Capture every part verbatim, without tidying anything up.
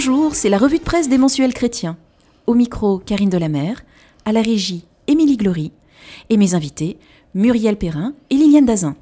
Bonjour, c'est la revue de presse des mensuels chrétiens. Au micro, Karine Delamer, à la régie, Émilie Glory, et mes invités, Muriel Perrin et Liliane Dazin.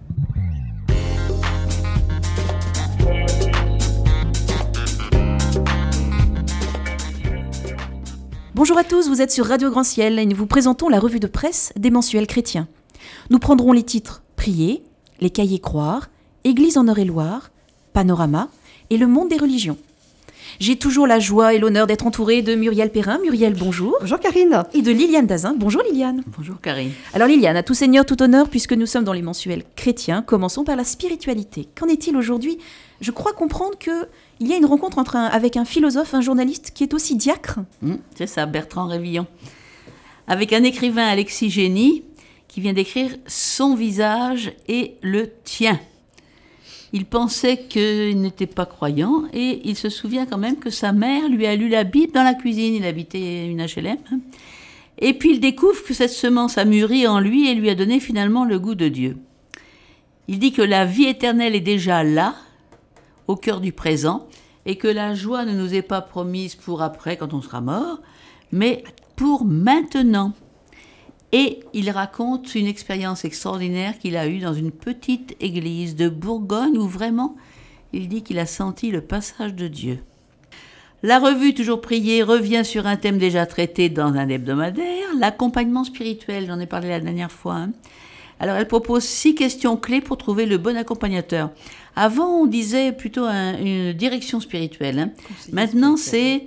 Bonjour à tous, vous êtes sur Radio Grand Ciel et nous vous présentons la revue de presse des mensuels chrétiens. Nous prendrons les titres Prier, Les Cahiers Croire, Église en Eure-et-Loir, Panorama et Le Monde des religions. J'ai toujours la joie et l'honneur d'être entourée de Muriel Perrin. Muriel, bonjour. Bonjour Karine. Et de Liliane Dazin. Bonjour Liliane. Bonjour Karine. Alors Liliane, à tout seigneur, tout honneur, puisque nous sommes dans les mensuels chrétiens, commençons par la spiritualité. Qu'en est-il aujourd'hui ? Je crois comprendre qu'il y a une rencontre entre un, avec un philosophe, un journaliste qui est aussi diacre. Mmh, c'est ça, Bertrand Révillon. Avec un écrivain, Alexis Génie, qui vient d'écrire « Son visage et le tien ». Il pensait qu'il n'était pas croyant et il se souvient quand même que sa mère lui a lu la Bible dans la cuisine. Il habitait une H L M. Et puis il découvre que cette semence a mûri en lui et lui a donné finalement le goût de Dieu. Il dit que la vie éternelle est déjà là, au cœur du présent, et que la joie ne nous est pas promise pour après, quand on sera mort, mais pour maintenant. Et il raconte une expérience extraordinaire qu'il a eue dans une petite église de Bourgogne où vraiment, il dit qu'il a senti le passage de Dieu. La revue Toujours Prier revient sur un thème déjà traité dans un hebdomadaire, l'accompagnement spirituel, j'en ai parlé la dernière fois. Hein. Alors elle propose six questions clés pour trouver le bon accompagnateur. Avant, on disait plutôt un, une direction spirituelle. Hein. Maintenant, c'est...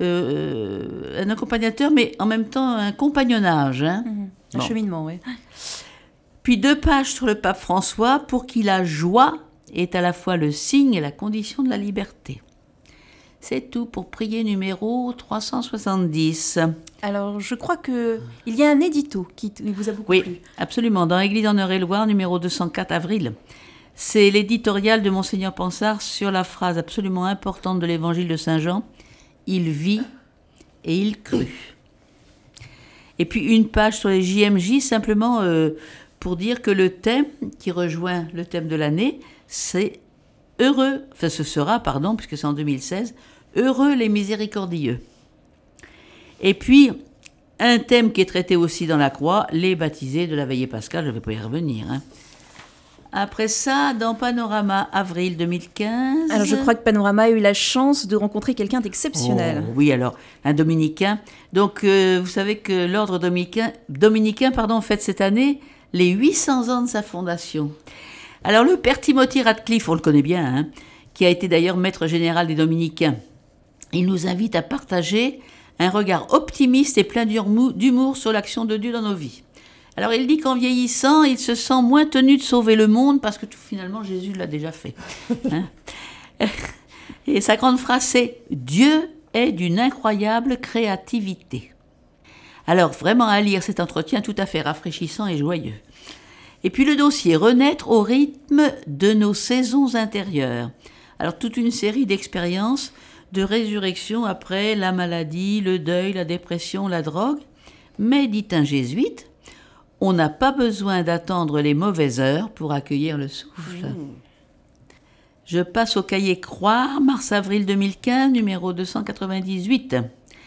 Euh, un accompagnateur, mais en même temps un compagnonnage. Hein. Mmh, un bon. cheminement, oui. Puis deux pages sur le pape François pour qui la joie est à la fois le signe et la condition de la liberté. C'est tout pour Prier numéro trois cent soixante-dix. Alors, je crois qu'il y a un édito qui vous a beaucoup oui, plu. Oui, absolument. Dans Église en Eure-et-Loir, numéro deux cent quatre, avril. C'est l'éditorial de Monseigneur Pansard sur la phrase absolument importante de l'évangile de Saint Jean. Il vit et il crut. Et puis une page sur les J M J, simplement euh, pour dire que le thème qui rejoint le thème de l'année, c'est heureux, enfin ce sera, pardon, puisque c'est en deux mille seize, heureux les miséricordieux. Et puis un thème qui est traité aussi dans la croix, les baptisés de la veillée pascale, je ne vais pas y revenir, hein. Après ça, dans Panorama, avril deux mille quinze... Alors, je crois que Panorama a eu la chance de rencontrer quelqu'un d'exceptionnel. Oh, oui, alors, un dominicain. Donc, euh, vous savez que l'ordre dominicain, dominicain pardon, fête cette année les huit cents ans de sa fondation. Alors, le père Timothy Radcliffe, on le connaît bien, hein, qui a été d'ailleurs maître général des dominicains, il nous invite à partager un regard optimiste et plein d'humour sur l'action de Dieu dans nos vies. Alors il dit qu'en vieillissant, il se sent moins tenu de sauver le monde parce que tout, finalement Jésus l'a déjà fait. Hein. Et sa grande phrase c'est « Dieu est d'une incroyable créativité ». Alors vraiment à lire cet entretien tout à fait rafraîchissant et joyeux. Et puis le dossier « Renaître au rythme de nos saisons intérieures ». Alors toute une série d'expériences de résurrection après la maladie, le deuil, la dépression, la drogue. Mais dit un jésuite, on n'a pas besoin d'attendre les mauvaises heures pour accueillir le souffle. Mmh. Je passe au cahier Croire, mars-avril deux mille quinze, numéro deux cent quatre-vingt-dix-huit,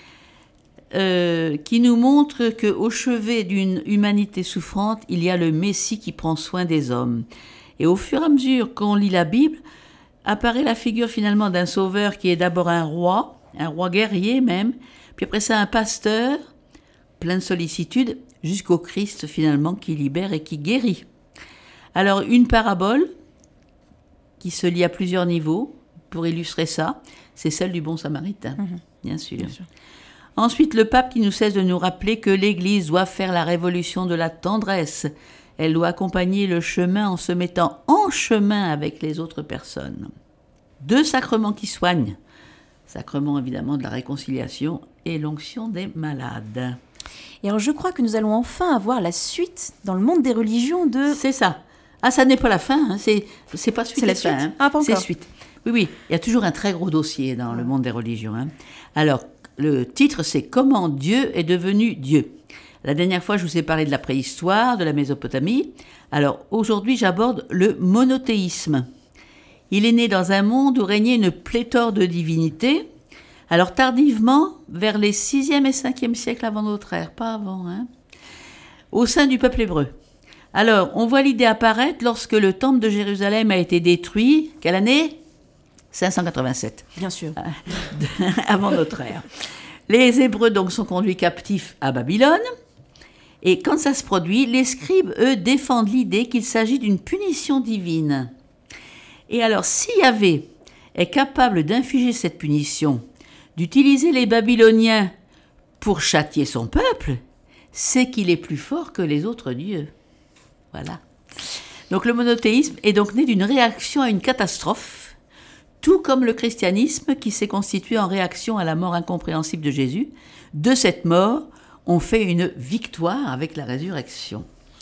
euh, qui nous montre qu'au chevet d'une humanité souffrante, il y a le Messie qui prend soin des hommes. Et au fur et à mesure qu'on lit la Bible, apparaît la figure finalement d'un sauveur qui est d'abord un roi, un roi guerrier même, puis après ça un pasteur, plein de sollicitude, jusqu'au Christ finalement qui libère et qui guérit. Alors une parabole qui se lit à plusieurs niveaux pour illustrer ça, c'est celle du bon samaritain, mmh. bien sûr. Bien sûr. Ensuite le pape qui nous cesse de nous rappeler que l'Église doit faire la révolution de la tendresse. Elle doit accompagner le chemin en se mettant en chemin avec les autres personnes. Deux sacrements qui soignent. Sacrement évidemment de la réconciliation et l'onction des malades. Et alors je crois que nous allons enfin avoir la suite dans le monde des religions de... C'est ça. Ah, ça n'est pas la fin, hein. c'est, c'est pas suite. C'est la fin, suite. Hein. Ah, pas encore. C'est suite. Oui, oui, il y a toujours un très gros dossier dans le monde des religions. Hein. Alors, le titre, c'est « Comment Dieu est devenu Dieu ». La dernière fois, je vous ai parlé de la préhistoire, de la Mésopotamie. Alors, aujourd'hui, j'aborde le monothéisme. Il est né dans un monde où régnait une pléthore de divinités, Alors tardivement, vers les sixième et cinquième siècles avant notre ère, pas avant, hein, au sein du peuple hébreu. Alors, on voit l'idée apparaître lorsque le temple de Jérusalem a été détruit. Quelle année ? cinq cent quatre-vingt-sept. Bien sûr. Avant notre ère. Les Hébreux donc sont conduits captifs à Babylone. Et quand ça se produit, les scribes, eux, défendent l'idée qu'il s'agit d'une punition divine. Et alors, si Yahvé est capable d'infliger cette punition, d'utiliser les Babyloniens pour châtier son peuple, c'est qu'il est plus fort que les autres dieux. Voilà. Donc le monothéisme est donc né d'une réaction à une catastrophe, tout comme le christianisme qui s'est constitué en réaction à la mort incompréhensible de Jésus. De cette mort, on fait une victoire avec la résurrection.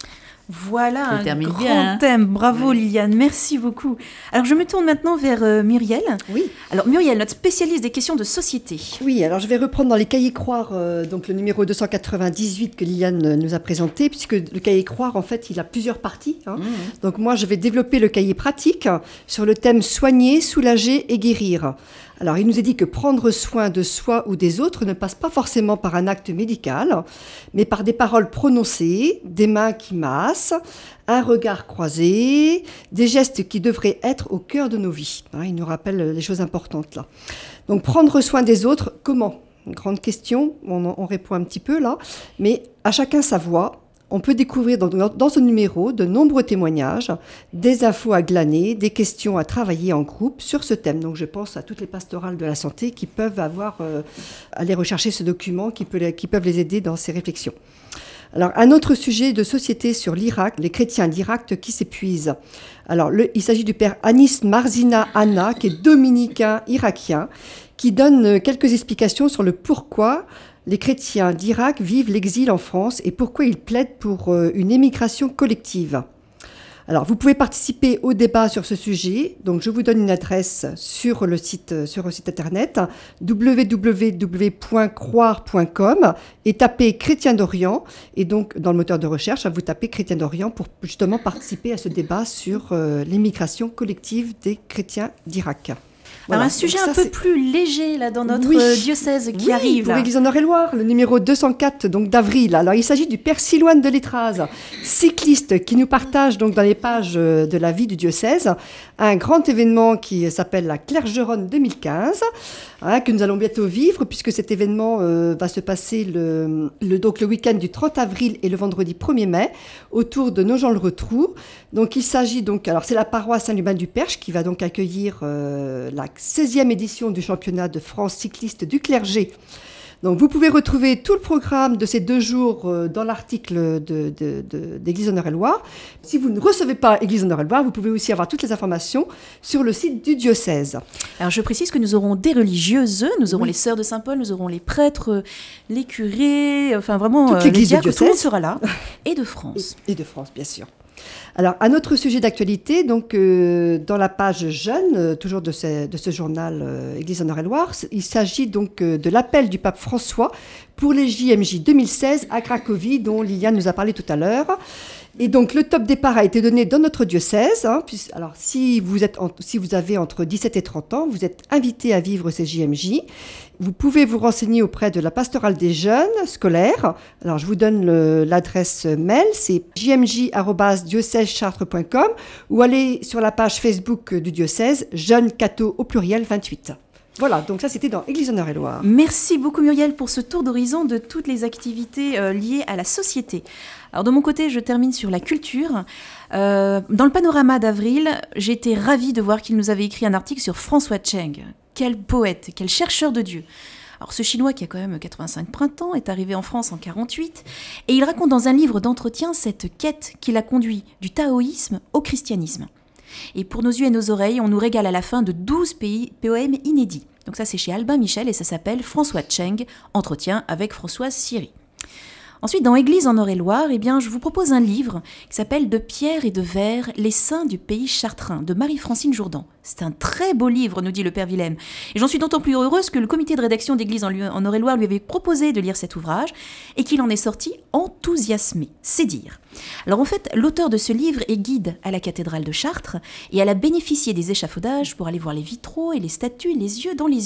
Voilà un grand bien, hein. thème. Bravo ouais. Liliane, merci beaucoup. Alors je me tourne maintenant vers euh, Muriel. Oui. Alors Muriel, notre spécialiste des questions de société. Oui, alors je vais reprendre dans les cahiers Croire, euh, donc le numéro deux cent quatre-vingt-dix-huit que Liliane nous a présenté, puisque le cahier Croire, en fait, il a plusieurs parties. Hein. Mmh. Donc moi, je vais développer le cahier pratique sur le thème soigner, soulager et guérir. Alors, il nous est dit que prendre soin de soi ou des autres ne passe pas forcément par un acte médical, mais par des paroles prononcées, des mains qui massent, un regard croisé, des gestes qui devraient être au cœur de nos vies. Hein, il nous rappelle les choses importantes là. Donc, prendre soin des autres, comment ? Une grande question, on, on répond un petit peu là, mais à chacun sa voix. On peut découvrir dans, dans ce numéro de nombreux témoignages, des infos à glaner, des questions à travailler en groupe sur ce thème. Donc je pense à toutes les pastorales de la santé qui peuvent avoir, euh, aller rechercher ce document, qui, peut les, qui peuvent les aider dans ces réflexions. Alors un autre sujet de société sur l'Irak, les chrétiens d'Irak qui s'épuisent. Alors le, il s'agit du père Anis Marzina Anna, qui est dominicain irakien, qui donne quelques explications sur le pourquoi les chrétiens d'Irak vivent l'exil en France et pourquoi ils plaident pour une émigration collective. Alors, vous pouvez participer au débat sur ce sujet. Donc, je vous donne une adresse sur le site, sur le site internet w w w point croire point com et tapez Chrétien d'Orient. Et donc, dans le moteur de recherche, vous tapez Chrétien d'Orient pour justement participer à ce débat sur euh, l'émigration collective des chrétiens d'Irak. Voilà. Alors un sujet ça, un peu c'est... plus léger là dans notre oui. diocèse qui oui, arrive. Pour là. l'Église en Eure-et-Loire, le numéro deux cent quatre donc d'avril. Alors il s'agit du père Silouane de Letraz, cycliste qui nous partage donc dans les pages de la vie du diocèse un grand événement qui s'appelle la Clergeronne deux mille quinze, hein, que nous allons bientôt vivre puisque cet événement euh, va se passer le, le, donc le week-end du trente avril et le vendredi premier mai autour de Nogent-le-Rotrou. Donc il s'agit donc, alors c'est la paroisse Saint-Lubin-du-Perche qui va donc accueillir euh, la seizième édition du championnat de France cycliste du clergé. Donc vous pouvez retrouver tout le programme de ces deux jours euh, dans l'article de, de, de, d'Église en Eure-et-Loire. Si vous ne recevez pas Église en Eure-et-Loire, vous pouvez aussi avoir toutes les informations sur le site du diocèse. Alors je précise que nous aurons des religieuses, nous aurons oui. les sœurs de Saint-Paul, nous aurons les prêtres, les curés, enfin vraiment toute euh, l'église les diacres, du diocèse. Tout le monde sera là, et de France. Et, et de France, bien sûr. Alors, un autre sujet d'actualité, donc euh, dans la page jeune, euh, toujours de ce, de ce journal euh, Église en Eure-et-Loire, il s'agit donc euh, de l'appel du pape François pour les J M J deux mille seize à Cracovie, dont Liliane nous a parlé tout à l'heure. Et donc, le top départ a été donné dans notre diocèse. Hein, puis, alors, si vous, êtes en, si vous avez entre dix-sept et trente ans, vous êtes invité à vivre ces J M J. Vous pouvez vous renseigner auprès de la pastorale des jeunes scolaires. Alors, je vous donne le, l'adresse mail, c'est j m j arobase diocèse chartres point com ou allez sur la page Facebook du diocèse, Jeunes Catho au pluriel vingt-huit. Voilà, donc ça c'était dans Église en Eure-et-Loire. Merci beaucoup Muriel pour ce tour d'horizon de toutes les activités euh, liées à la société. Alors de mon côté, je termine sur la culture. Euh, dans le panorama d'avril, j'ai été ravie de voir qu'il nous avait écrit un article sur François Cheng. Quel poète, quel chercheur de Dieu. Alors ce Chinois qui a quand même quatre-vingt-cinq printemps est arrivé en France en quarante-huit et il raconte dans un livre d'entretien cette quête qui l'a conduit du taoïsme au christianisme. Et pour nos yeux et nos oreilles, on nous régale à la fin de douze pays, poèmes inédits. Donc ça c'est chez Albin Michel et ça s'appelle François Cheng, entretien avec Françoise Siri. Ensuite, dans Église en Eure-et-Loire, eh bien, je vous propose un livre qui s'appelle « De pierre et de verre, les saints du pays chartrain » de Marie-Francine Jourdan. C'est un très beau livre, nous dit le Père Willem. Et j'en suis d'autant plus heureuse que le comité de rédaction d'Église en Eure-et-Loire lui avait proposé de lire cet ouvrage et qu'il en est sorti enthousiasmé, c'est dire. Alors en fait, l'auteur de ce livre est guide à la cathédrale de Chartres et elle a bénéficié des échafaudages pour aller voir les vitraux et les statues les yeux dans les yeux.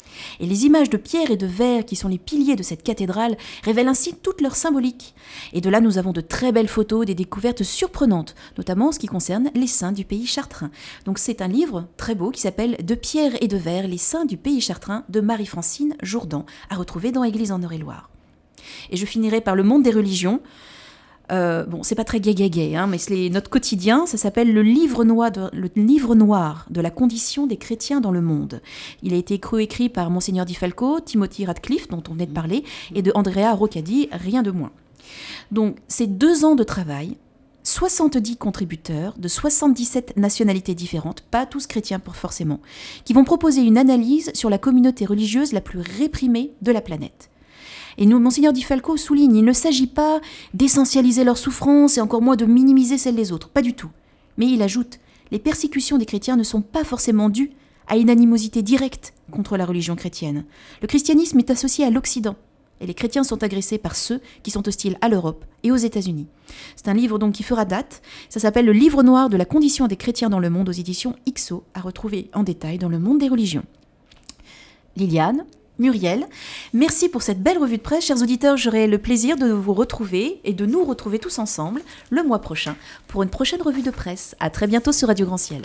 Et les images de pierre et de verre qui sont les piliers de cette cathédrale révèlent ainsi toute leur symbolique. Et de là, nous avons de très belles photos, des découvertes surprenantes, notamment en ce qui concerne les saints du pays chartrain. Donc c'est un livre très beau qui s'appelle « De pierre et de verre, les saints du pays chartrain » de Marie-Francine Jourdan, à retrouver dans Église en Eure-et-Loir. Et je finirai par le monde des religions. Euh, bon, c'est pas très gay-gay-gay, hein, mais c'est notre quotidien. Ça s'appelle le livre, noir de, le livre noir de la condition des chrétiens dans le monde. Il a été coécrit par Monseigneur Di Falco, Timothy Radcliffe, dont on venait de parler, et de Andrea Roccadi, rien de moins. Donc, c'est deux ans de travail, soixante-dix contributeurs de soixante-dix-sept nationalités différentes, pas tous chrétiens pour forcément, qui vont proposer une analyse sur la communauté religieuse la plus réprimée de la planète. Et nous, Monseigneur Di Falco souligne, il ne s'agit pas d'essentialiser leur souffrance et encore moins de minimiser celle des autres, pas du tout. Mais il ajoute, les persécutions des chrétiens ne sont pas forcément dues à une animosité directe contre la religion chrétienne. Le christianisme est associé à l'Occident, et les chrétiens sont agressés par ceux qui sont hostiles à l'Europe et aux États-Unis. C'est un livre donc qui fera date, ça s'appelle Le livre noir de la condition des chrétiens dans le monde aux éditions X O, à retrouver en détail dans le monde des religions. Liliane, Muriel, merci pour cette belle revue de presse. Chers auditeurs, j'aurai le plaisir de vous retrouver et de nous retrouver tous ensemble le mois prochain pour une prochaine revue de presse. À très bientôt sur Radio Grand Ciel.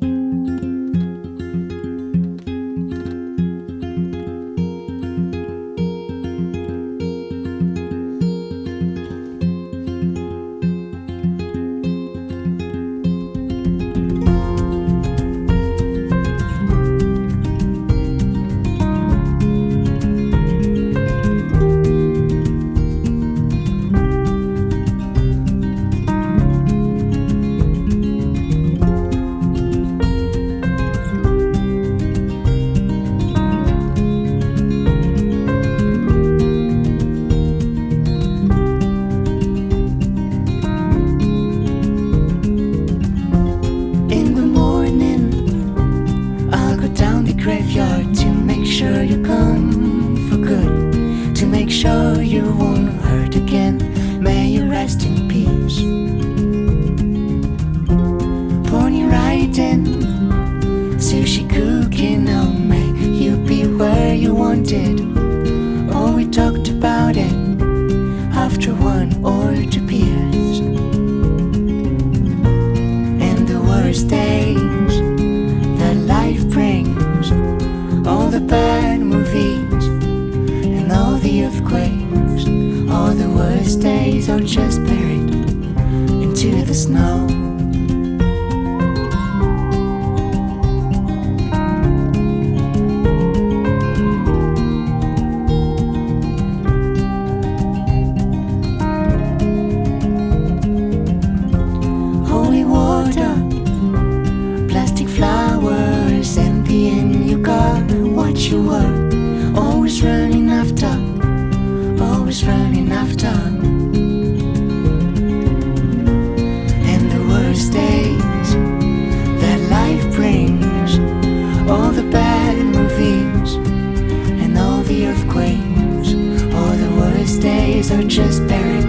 Are just buried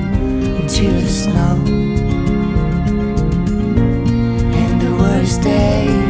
into the snow, and the worst days